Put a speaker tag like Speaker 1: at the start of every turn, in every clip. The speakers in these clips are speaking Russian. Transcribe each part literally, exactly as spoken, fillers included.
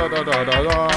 Speaker 1: Да-да-да-да-да.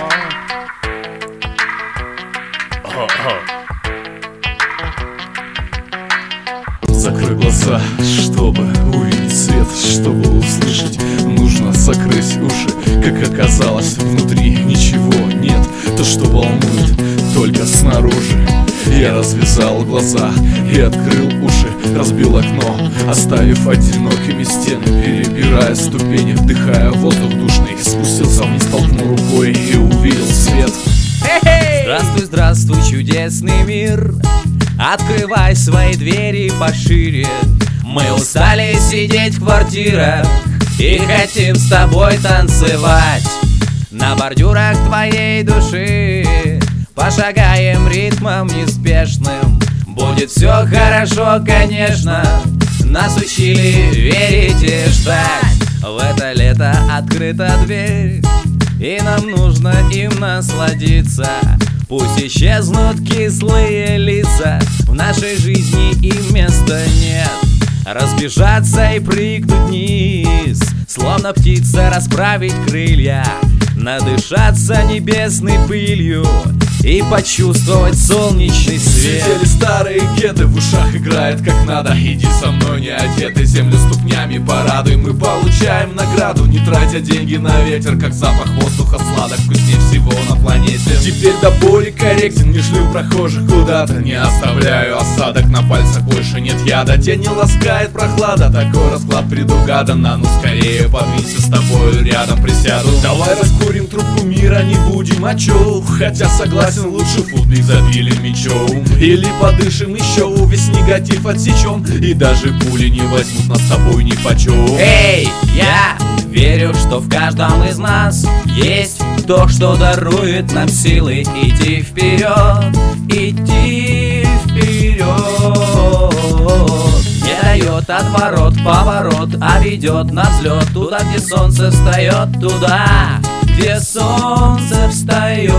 Speaker 2: Закрой глаза, чтобы увидеть свет, чтобы услышать, нужно закрыть уши. Как оказалось, внутри ничего нет, то, что волнует, только снаружи. Я развязал глаза и открыл уши, разбил окно, оставив одинокими стены. Перебирая ступени, вдыхая воздух душный, спустился вниз, толкнул рукой и увидел свет.
Speaker 3: Здравствуй, здравствуй, чудесный мир, открывай свои двери пошире. Мы устали сидеть в квартирах и хотим с тобой танцевать на бордюрах твоей души. Пошагаем ритмом неспешным, будет все хорошо, конечно. Нас учили верить и ждать. В это лето открыта дверь, и нам нужно им насладиться. Пусть исчезнут кислые лица, в нашей жизни им места нет. Разбежаться и прыгнуть вниз, словно птица расправить крылья, надышаться небесной пылью и почувствовать солнечный свет.
Speaker 2: Сидели старые кеды, в ушах играет как надо. Иди со мной не одетый, землю ступнями порадуй. Мы получаем награду, не тратя деньги на ветер. Как запах воздуха сладок, вкуснее всего на планете. Теперь до боли корректен, не шлю прохожих куда-то, не оставляю осадок, на пальцах больше нет яда. Тень не ласкает прохлада, такой расклад предугадан. А ну скорее подвинься, с тобою рядом присяду. Давай раскурим трубку, мира не будем, а чё? Хотя согласен, лучше футбик забили мячом. Или подышим еще, весь негатив отсечем, и даже пули не возьмут нас с тобой ни почем.
Speaker 3: Эй, я верю, что в каждом из нас есть то, что дарует нам силы идти вперед, идти вперед. Не дает отворот, поворот, а ведет на взлет. Туда, где солнце встает, туда, где солнце встает.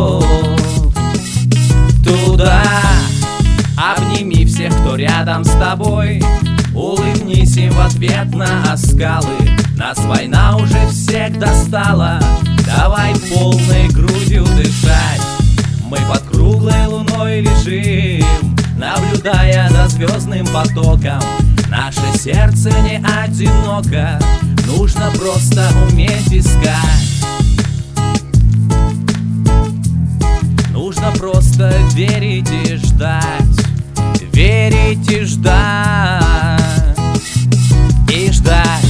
Speaker 3: Туда. Обними всех, кто рядом с тобой, улыбнись им в ответ на оскалы. Нас война уже всех достала, давай полной грудью дышать. Мы под круглой луной лежим, наблюдая за звездным потоком. Наше сердце не одиноко, нужно просто уметь искать. Нужно просто верить и ждать, верить и ждать, и ждать.